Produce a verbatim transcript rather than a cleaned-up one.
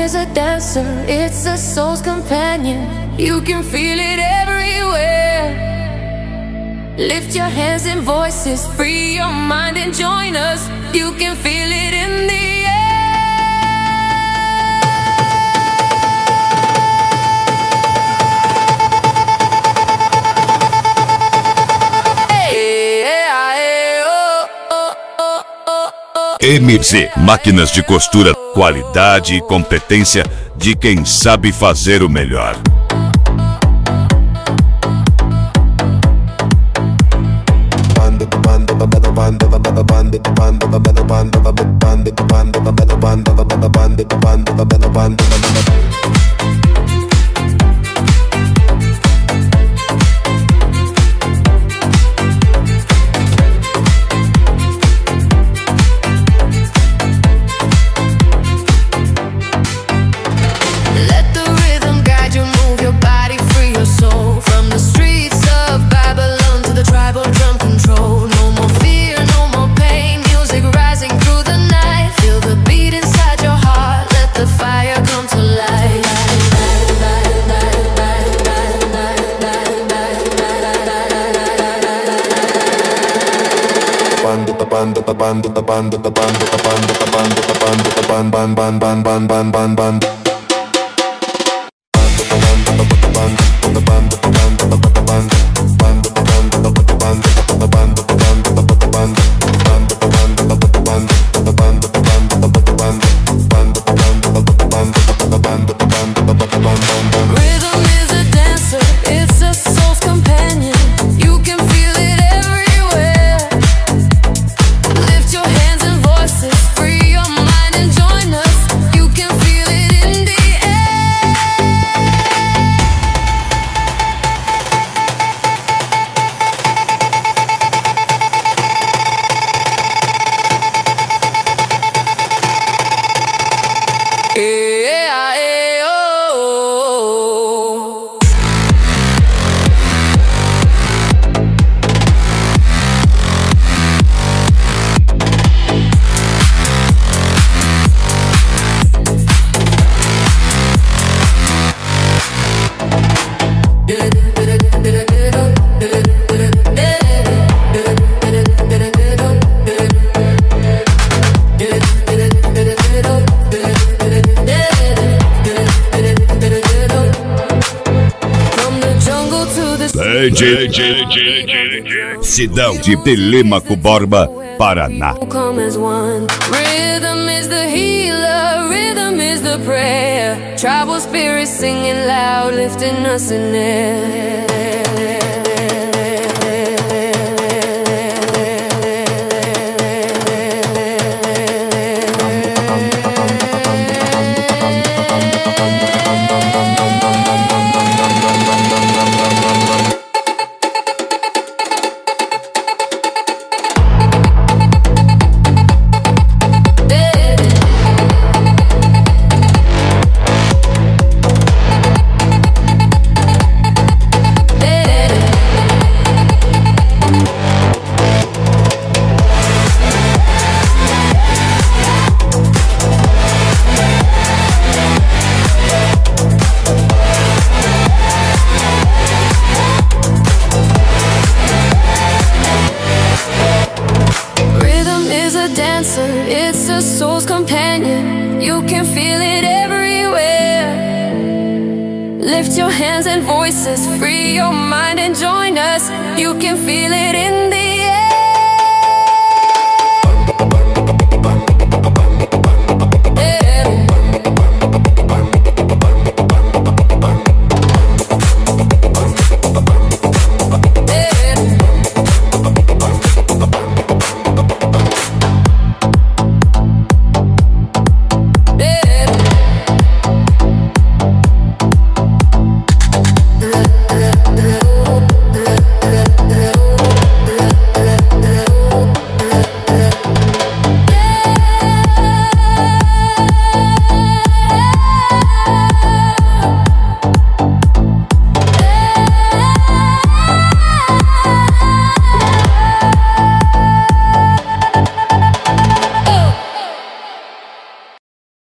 is a dancer, it's a soul's companion. You can feel it everywhere. Lift your hands and voices, free your mind and join us. You can feel it in the air. M Z Máquinas de Costura, qualidade e competência de quem sabe fazer o melhor. Sidão de Telêmaco Borba, Paraná. Rhythm is the healer, rhythm is the prayer. Tribal spirits singing loud, lifting us in air. It's a soul's companion. You can feel it everywhere. Lift your hands and voices, free your mind and join us. You can feel it in